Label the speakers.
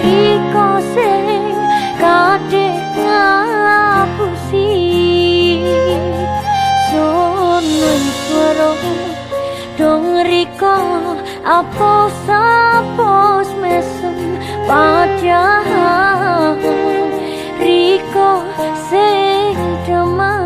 Speaker 1: Riko sing kadek ngapusi sono swara dong Riko apa sapos mesem padahal Riko sing demam